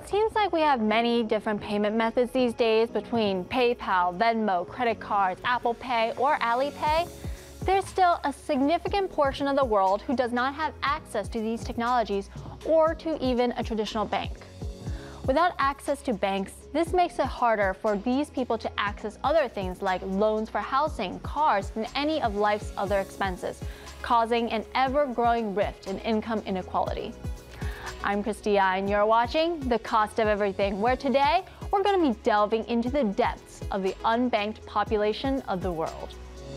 it seems like we have many different payment methods these days between PayPal, Venmo, credit cards, Apple Pay, or Alipay. There's still a significant portion of the world who does not have access to these technologies or to even a traditional bank. Without access to banks, this makes it harder for these people to access other things like loans for housing, cars, and any of life's other expenses, causing an ever-growing rift in income inequality. I'm Christy Ai, and you're watching The Cost of Everything, where today we're going to be delving into the depths of the unbanked population of the world.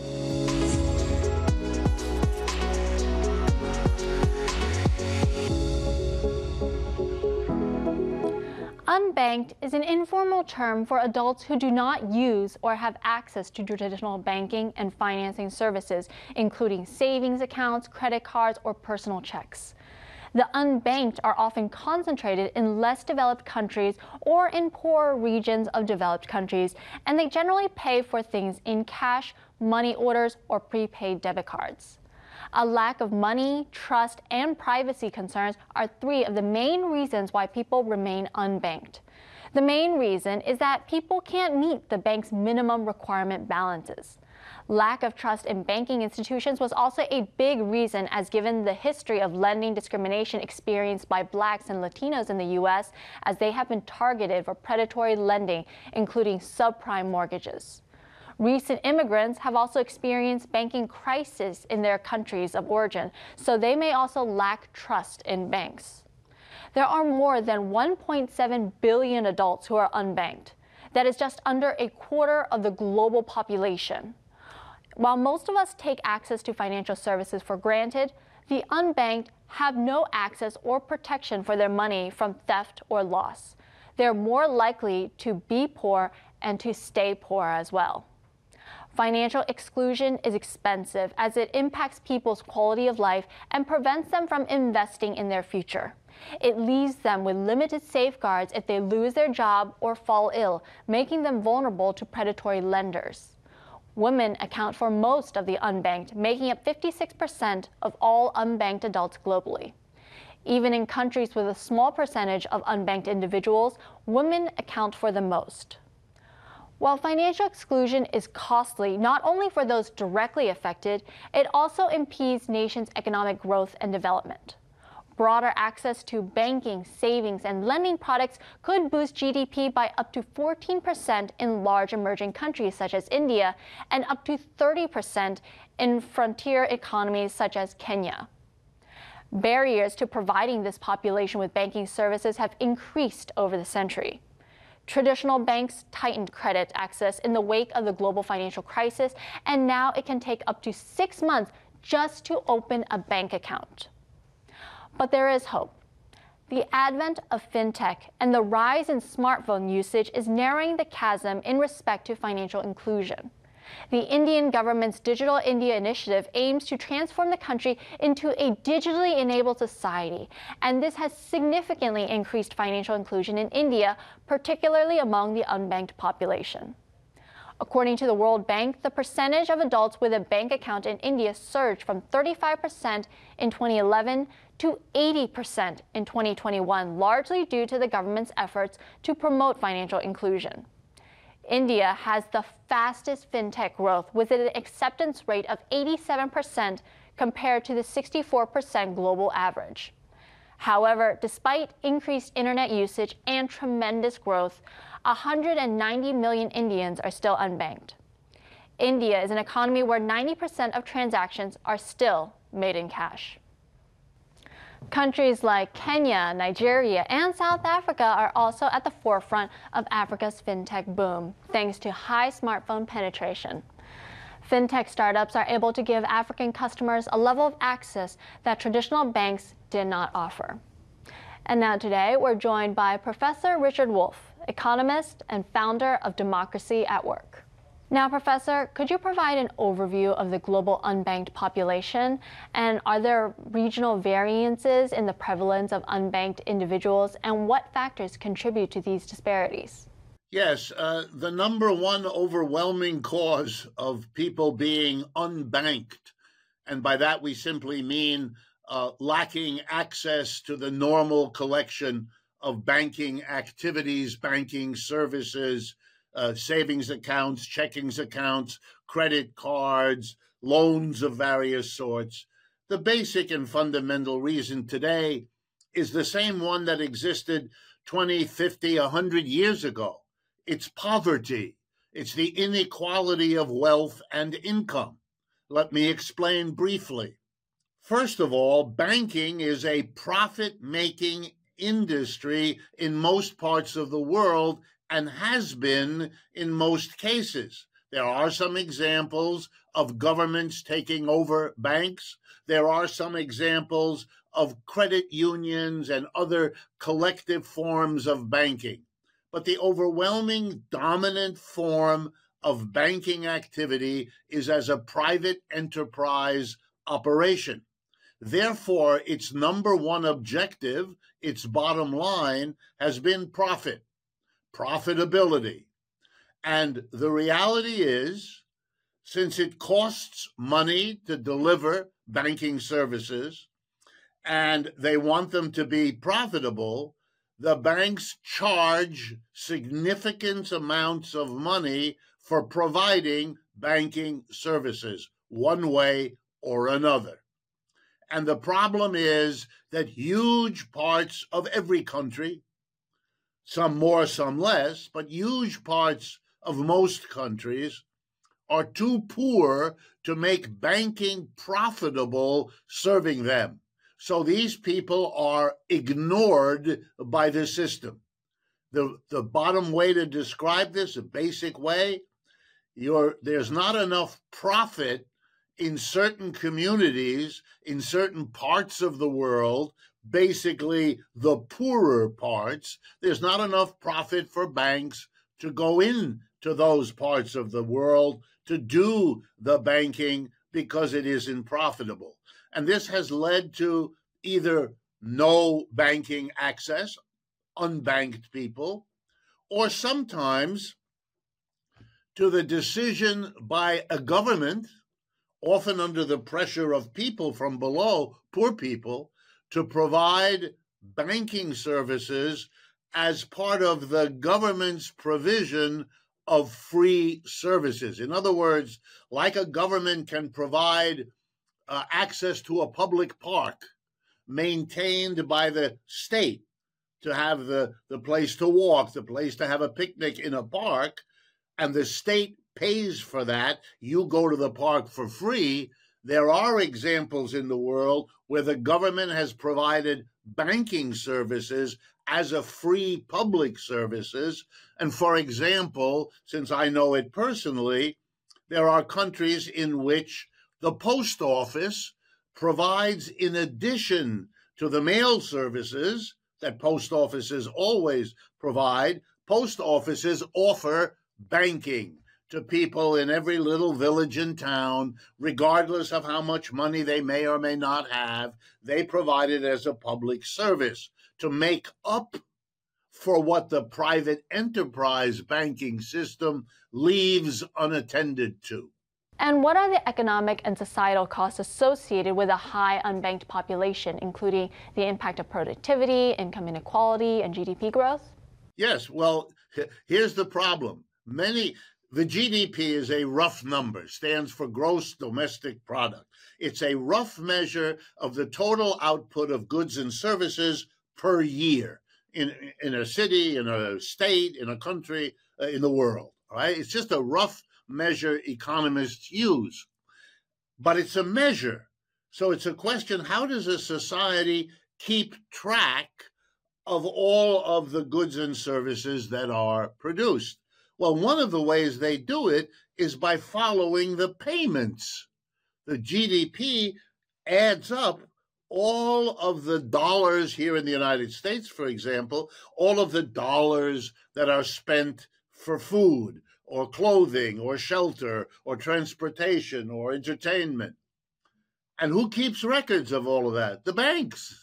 Unbanked is an informal term for adults who do not use or have access to traditional banking and financing services, including savings accounts, credit cards, or personal checks. The unbanked are often concentrated in less developed countries or in poorer regions of developed countries, and they generally pay for things in cash, money orders, or prepaid debit cards. A lack of money, trust, and privacy concerns are three of the main reasons why people remain unbanked. The main reason is that people can't meet the bank's minimum requirement balances. Lack of trust in banking institutions was also a big reason, as given the history of lending discrimination experienced by Blacks and Latinos in the U.S., as they have been targeted for predatory lending, including subprime mortgages. Recent immigrants have also experienced banking crisis in their countries of origin, so they may also lack trust in banks. There are more than 1.7 billion adults who are unbanked. That is just under a quarter of the global population. While most of us take access to financial services for granted, the unbanked have no access or protection for their money from theft or loss. They're more likely to be poor and to stay poor as well. Financial exclusion is expensive as it impacts people's quality of life and prevents them from investing in their future. It leaves them with limited safeguards if they lose their job or fall ill, making them vulnerable to predatory lenders. Women account for most of the unbanked, making up 56% of all unbanked adults globally. Even in countries with a small percentage of unbanked individuals, women account for the most. While financial exclusion is costly not only for those directly affected, it also impedes nations' economic growth and development. Broader access to banking, savings, and lending products could boost GDP by up to 14% in large emerging countries such as India and up to 30% in frontier economies such as Kenya. Barriers to providing this population with banking services have increased over the century. Traditional banks tightened credit access in the wake of the global financial crisis, and now it can take up to 6 months just to open a bank account. But there is hope. The advent of fintech and the rise in smartphone usage is narrowing the chasm in respect to financial inclusion. The Indian government's Digital India initiative aims to transform the country into a digitally enabled society, and this has significantly increased financial inclusion in India, particularly among the unbanked population. According to the World Bank, the percentage of adults with a bank account in India surged from 35% in 2011 to 80% in 2021, largely due to the government's efforts to promote financial inclusion. India has the fastest fintech growth, with an acceptance rate of 87% compared to the 64% global average. However, despite increased internet usage and tremendous growth, 190 million Indians are still unbanked. India is an economy where 90% of transactions are still made in cash. Countries like Kenya, Nigeria, and South Africa are also at the forefront of Africa's fintech boom, thanks to high smartphone penetration. Fintech startups are able to give African customers a level of access that traditional banks did not offer. And now today, we're joined by Professor Richard Wolff, economist and founder of Democracy at Work. Now, Professor, could you provide an overview of the global unbanked population? And are there regional variances in the prevalence of unbanked individuals? And what factors contribute to these disparities? Yes, the number one overwhelming cause of people being unbanked, and by that we simply mean lacking access to the normal collection of banking activities, banking services, savings accounts, checkings accounts, credit cards, loans of various sorts. The basic and fundamental reason today is the same one that existed 20, 50, 100 years ago. It's poverty. It's the inequality of wealth and income. Let me explain briefly. First of all, banking is a profit-making industry in most parts of the world and has been in most cases. There are some examples of governments taking over banks. There are some examples of credit unions and other collective forms of banking. But the overwhelming dominant form of banking activity is as a private enterprise operation. Therefore, its number one objective, its bottom line, has been profit, profitability. And the reality is, since it costs money to deliver banking services, and they want them to be profitable, the banks charge significant amounts of money for providing banking services, one way or another. And the problem is that huge parts of every country, some more, some less, but huge parts of most countries are too poor to make banking profitable serving them. So these people are ignored by the system. The bottom way to describe this, a basic way, there's not enough profit in certain communities, in certain parts of the world, basically the poorer parts. There's not enough profit for banks to go into those parts of the world to do the banking because it isn't profitable. And this has led to either no banking access, unbanked people, or sometimes to the decision by a government, often under the pressure of people from below, poor people, to provide banking services as part of the government's provision of free services. In other words, like a government can provide access to a public park maintained by the state to have the place to walk, the place to have a picnic in a park, and the state pays for that, you go to the park for free. There are examples in the world where the government has provided banking services as a free public services. And for example, since I know it personally, there are countries in which the post office provides, in addition to the mail services that post offices always provide, post offices offer banking to people in every little village and town, regardless of how much money they may or may not have. They provide it as a public service to make up for what the private enterprise banking system leaves unattended to. And what are the economic and societal costs associated with a high unbanked population, including the impact of productivity, income inequality, and GDP growth? Yes, well, here's the problem. The GDP is a rough number, stands for gross domestic product. It's a rough measure of the total output of goods and services per year in a city, in a state, in a country, in the world. All right? It's just a rough measure economists use. But it's a measure. So it's a question, how does a society keep track of all of the goods and services that are produced? Well, one of the ways they do it is by following the payments. The GDP adds up all of the dollars here in the United States, for example, all of the dollars that are spent for food or clothing or shelter or transportation or entertainment. And who keeps records of all of that? The banks.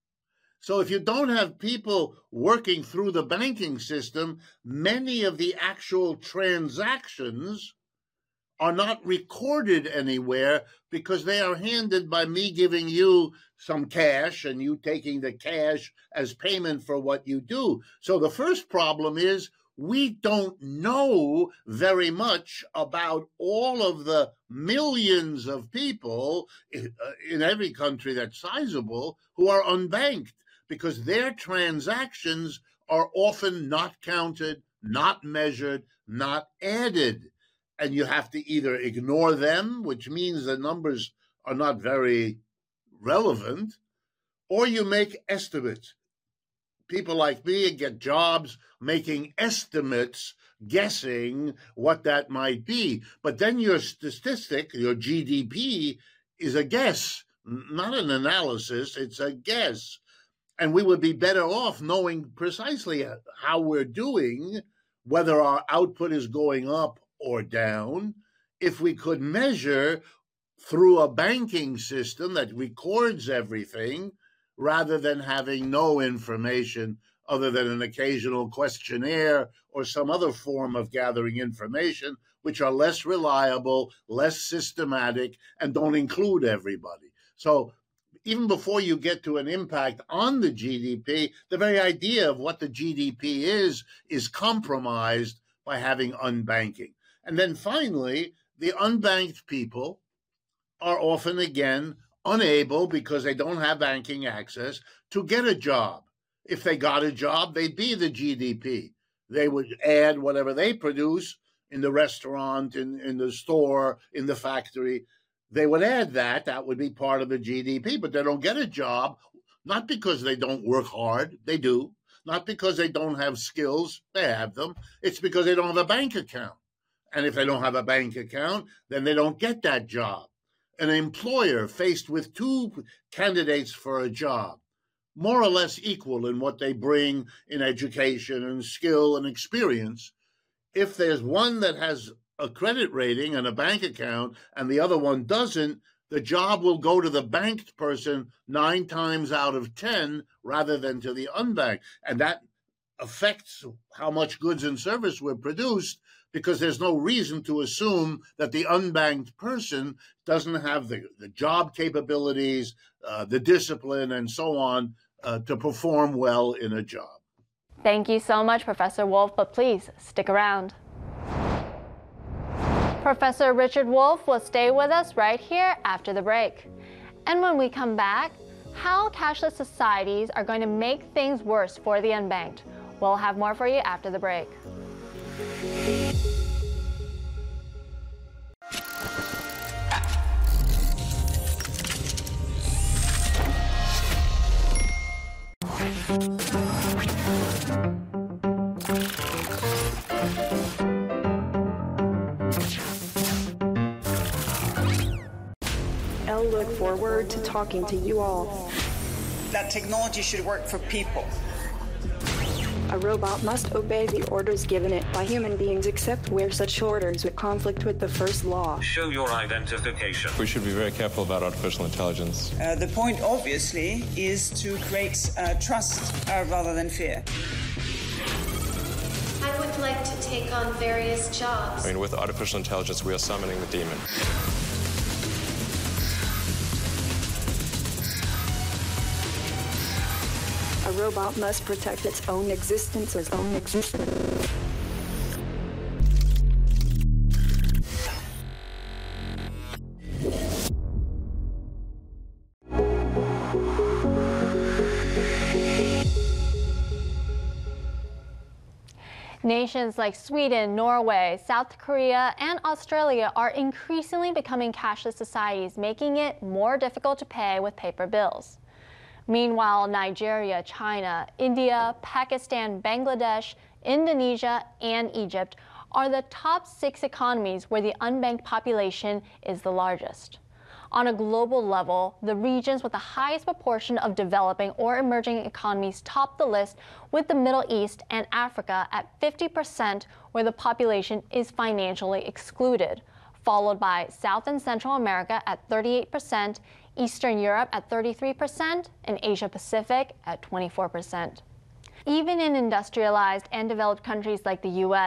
So if you don't have people working through the banking system, many of the actual transactions are not recorded anywhere because they are handed by me giving you some cash and you taking the cash as payment for what you do. So the first problem is we don't know very much about all of the millions of people in every country that's sizable who are unbanked, because their transactions are often not counted, not measured, not added. And you have to either ignore them, which means the numbers are not very relevant, or you make estimates. People like me get jobs making estimates, guessing what that might be. But then your statistic, your GDP, is a guess, not an analysis, it's a guess. And we would be better off knowing precisely how we're doing, whether our output is going up or down, if we could measure through a banking system that records everything, rather than having no information other than an occasional questionnaire or some other form of gathering information, which are less reliable, less systematic, and don't include everybody. So even before you get to an impact on the GDP, the very idea of what the GDP is compromised by having unbanking. And then finally, the unbanked people are often, again, unable, because they don't have banking access, to get a job. If they got a job, they'd be the GDP. They would add whatever they produce in the restaurant, in the store, in the factory. They would add that. That would be part of the GDP, but they don't get a job, not because they don't work hard. They do. Not because they don't have skills. They have them. It's because they don't have a bank account. And if they don't have a bank account, then they don't get that job. An employer faced with two candidates for a job, more or less equal in what they bring in education and skill and experience, if there's one that has a credit rating and a bank account and the other one doesn't, the job will go to the banked person 9 times out of 10 rather than to the unbanked. And that affects how much goods and service were produced, because there's no reason to assume that the unbanked person doesn't have the job capabilities, the discipline, and so on to perform well in a job. Thank you so much, Professor Wolff, but please stick around. Professor Richard Wolff will stay with us right here after the break. And when we come back, how cashless societies are going to make things worse for the unbanked. We'll have more for you after the break. I'll look forward to talking to you all. That technology should work for people. A robot must obey the orders given it by human beings, except where such orders would conflict with the first law. Show your identification. We should be very careful about artificial intelligence. The point, obviously, is to create trust rather than fear. I would like to take on various jobs. I mean, with artificial intelligence, we are summoning the demon. A robot must protect its own existence. Nations like Sweden, Norway, South Korea, and Australia are increasingly becoming cashless societies, making it more difficult to pay with paper bills. Meanwhile, Nigeria, China, India, Pakistan, Bangladesh, Indonesia, and Egypt are the top 6 economies where the unbanked population is the largest. On a global level, the regions with the highest proportion of developing or emerging economies top the list, with the Middle East and Africa at 50%, where the population is financially excluded, followed by South and Central America at 38%, Eastern Europe at 33%, and Asia Pacific at 24%. Even in industrialized and developed countries like the US,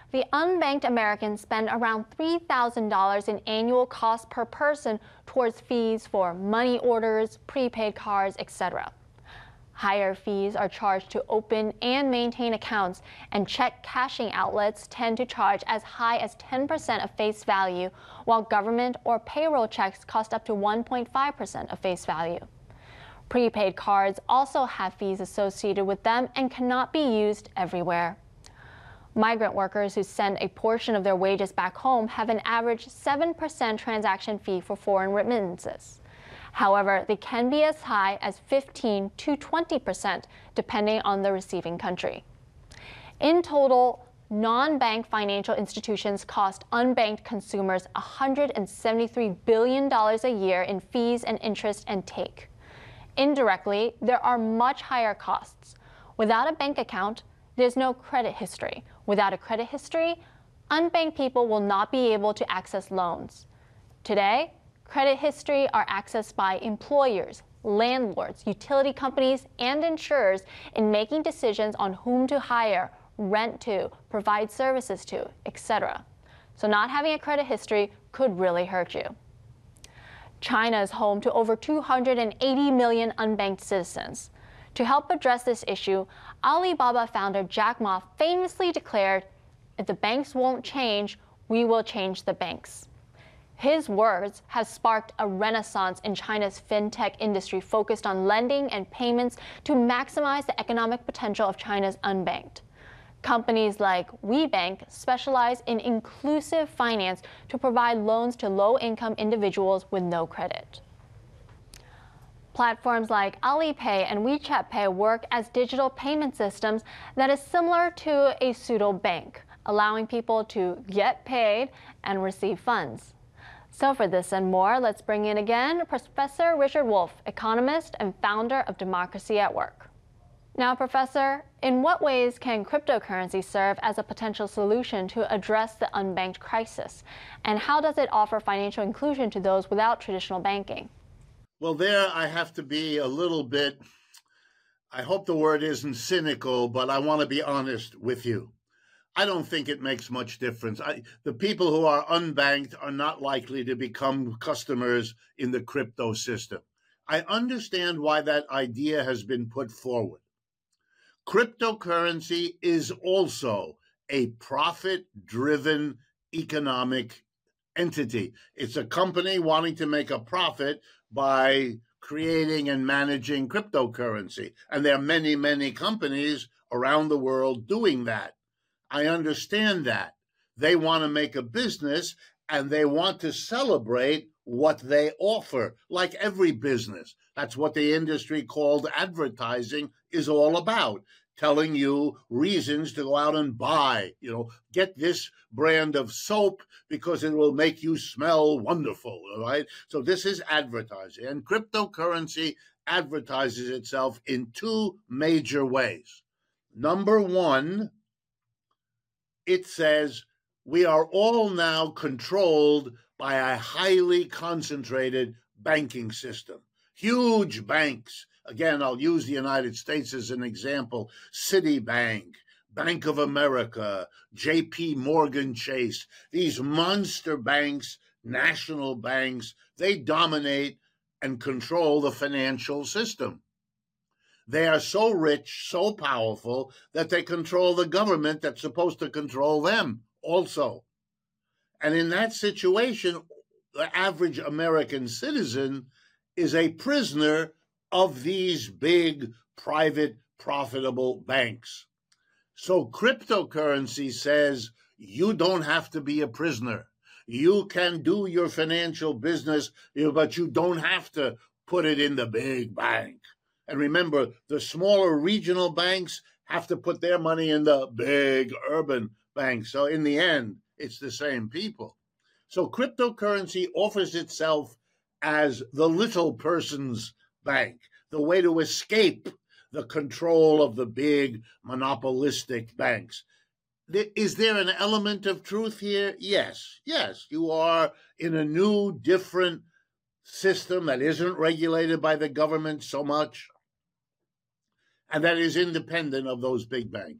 the unbanked Americans spend around $3,000 in annual cost per person towards fees for money orders, prepaid cards, etc. Higher fees are charged to open and maintain accounts, and check cashing outlets tend to charge as high as 10% of face value, while government or payroll checks cost up to 1.5% of face value. Prepaid cards also have fees associated with them and cannot be used everywhere. Migrant workers who send a portion of their wages back home have an average 7% transaction fee for foreign remittances. However, they can be as high as 15 to 20%, depending on the receiving country. In total, non-bank financial institutions cost unbanked consumers $173 billion a year in fees and interest and take. Indirectly, there are much higher costs. Without a bank account, there's no credit history. Without a credit history, unbanked people will not be able to access loans. Today, credit history are accessed by employers, landlords, utility companies, and insurers in making decisions on whom to hire, rent to, provide services to, etc. So not having a credit history could really hurt you. China is home to over 280 million unbanked citizens. To help address this issue, Alibaba founder Jack Ma famously declared, "If the banks won't change, we will change the banks." His words have sparked a renaissance in China's fintech industry focused on lending and payments to maximize the economic potential of China's unbanked. Companies like WeBank specialize in inclusive finance to provide loans to low-income individuals with no credit. Platforms like Alipay and WeChat Pay work as digital payment systems that is similar to a pseudo bank, allowing people to get paid and receive funds. So for this and more, let's bring in again Professor Richard Wolff, economist and founder of Democracy at Work. Now, Professor, in what ways can cryptocurrency serve as a potential solution to address the unbanked crisis? And how does it offer financial inclusion to those without traditional banking? Well, there I have to be a little bit, I hope the word isn't cynical, but I want to be honest with you. I don't think it makes much difference. The people who are unbanked are not likely to become customers in the crypto system. I understand why that idea has been put forward. Cryptocurrency is also a profit-driven economic entity. It's a company wanting to make a profit by creating and managing cryptocurrency. And there are many, many companies around the world doing that. I understand that. They want to make a business and they want to celebrate what they offer, like every business. That's what the industry called advertising is all about, telling you reasons to go out and buy, get this brand of soap because it will make you smell wonderful, all right? So this is advertising. And cryptocurrency advertises itself in two major ways. Number one, it says we are all now controlled by a highly concentrated banking system. Huge banks. Again, I'll use the United States as an example. Citibank, Bank of America, JP Morgan Chase. These monster banks, national banks, they dominate and control the financial system. They are so rich, so powerful, that they control the government that's supposed to control them also. And in that situation, the average American citizen is a prisoner of these big, private, profitable banks. So cryptocurrency says you don't have to be a prisoner. You can do your financial business, but you don't have to put it in the big bank. And remember, the smaller regional banks have to put their money in the big urban banks. So in the end, it's the same people. So cryptocurrency offers itself as the little person's bank, the way to escape the control of the big monopolistic banks. Is there an element of truth here? Yes. You are in a new, different system that isn't regulated by the government so much, and that is independent of those big banks.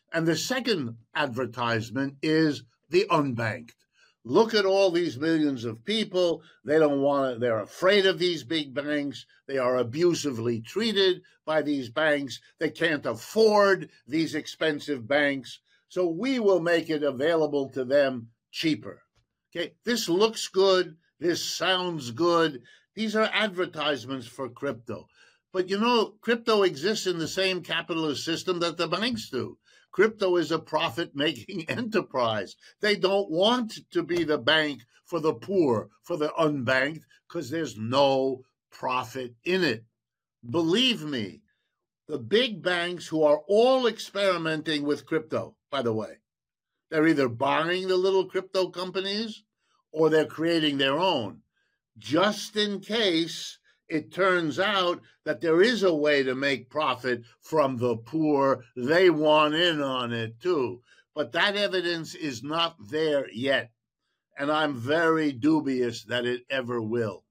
And the second advertisement is the unbanked. Look at all these millions of people. They're afraid of these big banks. They are abusively treated by these banks. They can't afford these expensive banks. So we will make it available to them cheaper. Okay, this looks good. This sounds good. These are advertisements for crypto. But crypto exists in the same capitalist system that the banks do. Crypto is a profit-making enterprise. They don't want to be the bank for the poor, for the unbanked, because there's no profit in it. Believe me, the big banks who are all experimenting with crypto, by the way, they're either buying the little crypto companies or they're creating their own, just in case it turns out that there is a way to make profit from the poor. They want in on it too. But that evidence is not there yet. And I'm very dubious that it ever will.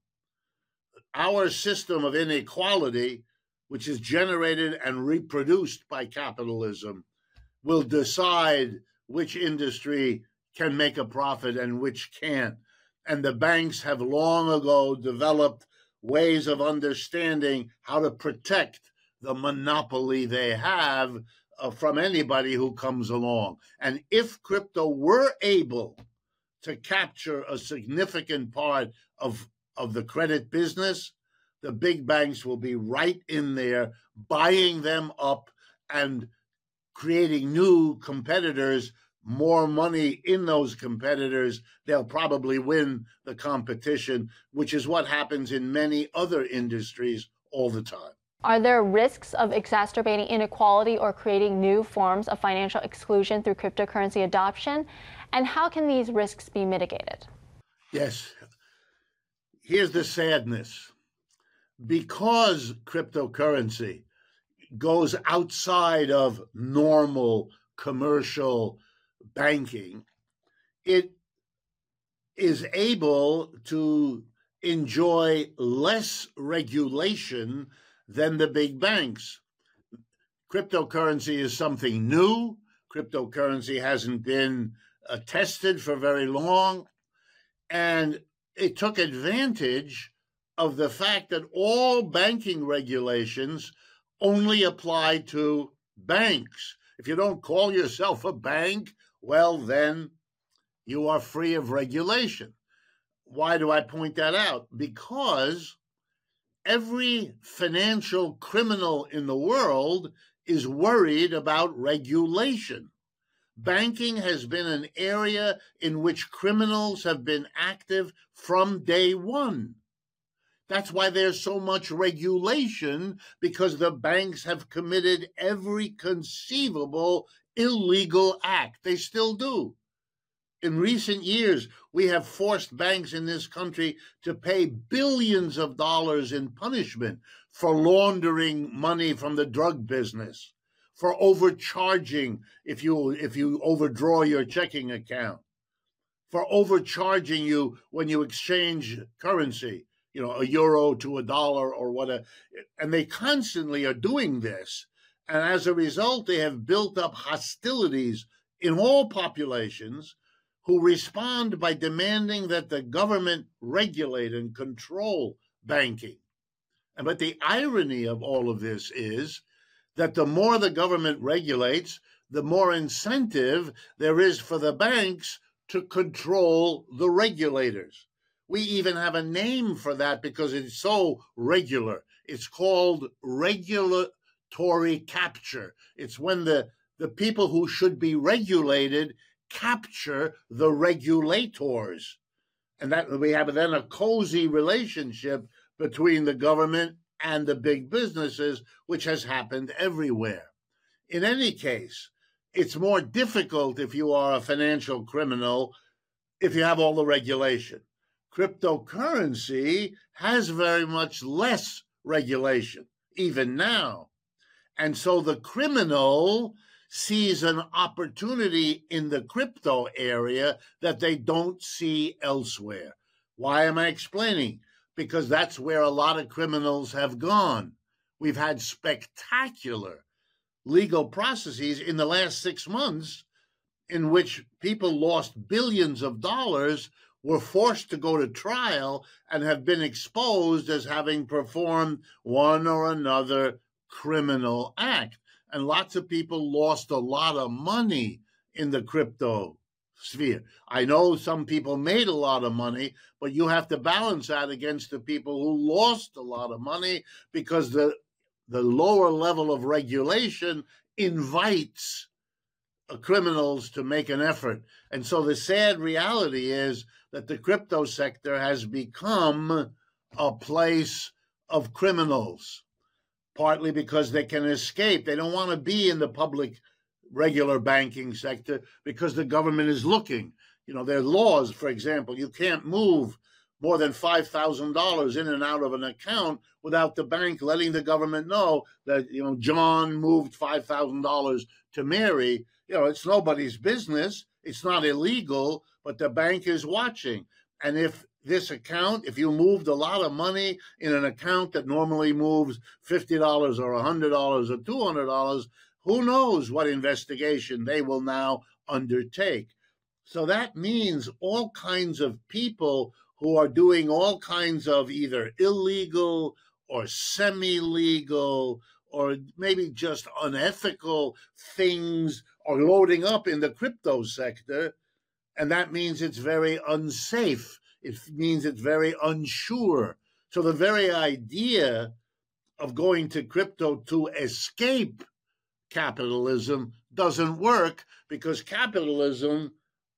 Our system of inequality, which is generated and reproduced by capitalism, will decide which industry can make a profit and which can't. And the banks have long ago developed ways of understanding how to protect the monopoly they have from anybody who comes along. And if crypto were able to capture a significant part of the credit business, the big banks will be right in there buying them up and creating new competitors, more money in those competitors. They'll probably win the competition, which is what happens in many other industries all the time. Are there risks of exacerbating inequality or creating new forms of financial exclusion through cryptocurrency adoption? And how can these risks be mitigated? Yes. Here's the sadness. Because cryptocurrency goes outside of normal commercial banking, it is able to enjoy less regulation than the big banks. Cryptocurrency is something new. Cryptocurrency hasn't been tested for very long. And it took advantage of the fact that all banking regulations only apply to banks. If you don't call yourself a bank, well, then you are free of regulation. Why do I point that out? Because every financial criminal in the world is worried about regulation. Banking has been an area in which criminals have been active from day one. That's why there's so much regulation, because the banks have committed every conceivable illegal act. They still do. In recent years, we have forced banks in this country to pay billions of dollars in punishment for laundering money from the drug business, for overcharging if you overdraw your checking account, for overcharging you when you exchange currency, a euro to a dollar or whatever. And they constantly are doing this. And as a result, they have built up hostilities in all populations who respond by demanding that the government regulate and control banking. But the irony of all of this is that the more the government regulates, the more incentive there is for the banks to control the regulators. We even have a name for that because it's so regular. It's called regulatory capture. It's when the people who should be regulated capture the regulators. And that we have then a cozy relationship between the government and the big businesses, which has happened everywhere. In any case, it's more difficult if you are a financial criminal if you have all the regulation. Cryptocurrency has very much less regulation, even now. And so the criminal sees an opportunity in the crypto area that they don't see elsewhere. Why am I explaining? Because that's where a lot of criminals have gone. We've had spectacular legal processes in the last 6 months in which people lost billions of dollars, were forced to go to trial, and have been exposed as having performed one or another criminal act. And lots of people lost a lot of money in the crypto sphere. I know some people made a lot of money, but you have to balance that against the people who lost a lot of money, because the lower level of regulation invites criminals to make an effort. And so the sad reality is that the crypto sector has become a place of criminals, partly because they can escape. They don't want to be in the public regular banking sector because the government is looking. You know, there are laws, for example, you can't move more than $5,000 in and out of an account without the bank letting the government know that, you know, John moved $5,000 to Mary. You know, it's nobody's business. It's not illegal, but the bank is watching. And if this account, if you moved a lot of money in an account that normally moves $50 or $100 or $200, who knows what investigation they will now undertake. So that means all kinds of people who are doing all kinds of either illegal or semi-legal or maybe just unethical things are loading up in the crypto sector. And that means it's very unsafe. It means it's very unsure. So the very idea of going to crypto to escape capitalism doesn't work, because capitalism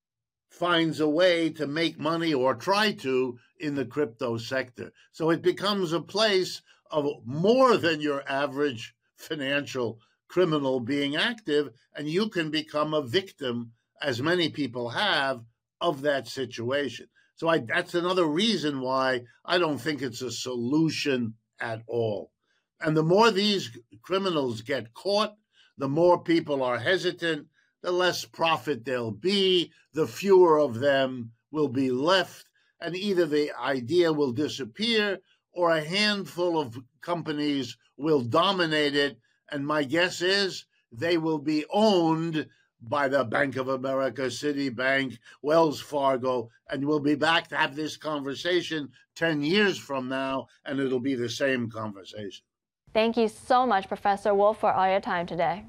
finds a way to make money, or try to, in the crypto sector. So it becomes a place of more than your average financial criminal being active, and you can become a victim, as many people have, of that situation. So that's another reason why I don't think it's a solution at all. And the more these criminals get caught, the more people are hesitant, the less profit there'll be, the fewer of them will be left, and either the idea will disappear or a handful of companies will dominate it. And my guess is they will be owned by the Bank of America, Citibank, Wells Fargo, and we'll be back to have this conversation 10 years from now, and it'll be the same conversation. Thank you so much, Professor Wolf, for all your time today.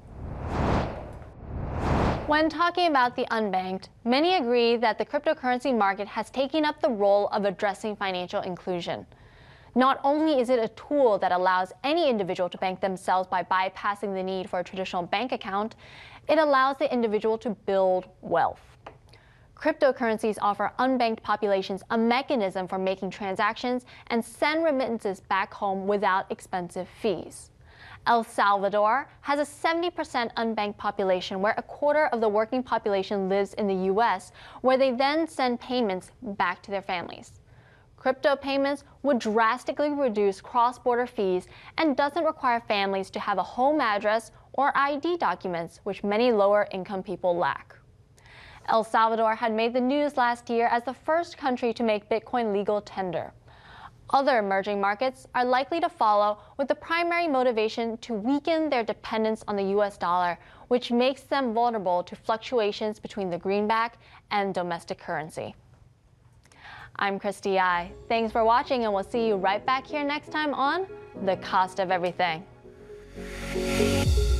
When talking about the unbanked, many agree that the cryptocurrency market has taken up the role of addressing financial inclusion. Not only is it a tool that allows any individual to bank themselves by bypassing the need for a traditional bank account, it allows the individual to build wealth. Cryptocurrencies offer unbanked populations a mechanism for making transactions and send remittances back home without expensive fees. El Salvador has a 70% unbanked population, where a quarter of the working population lives in the U.S., where they then send payments back to their families. Crypto payments would drastically reduce cross-border fees and doesn't require families to have a home address or ID documents, which many lower-income people lack. El Salvador had made the news last year as the first country to make Bitcoin legal tender. Other emerging markets are likely to follow, with the primary motivation to weaken their dependence on the U.S. dollar, which makes them vulnerable to fluctuations between the greenback and domestic currency. I'm Christy I. Thanks for watching, and we'll see you right back here next time on The Cost of Everything.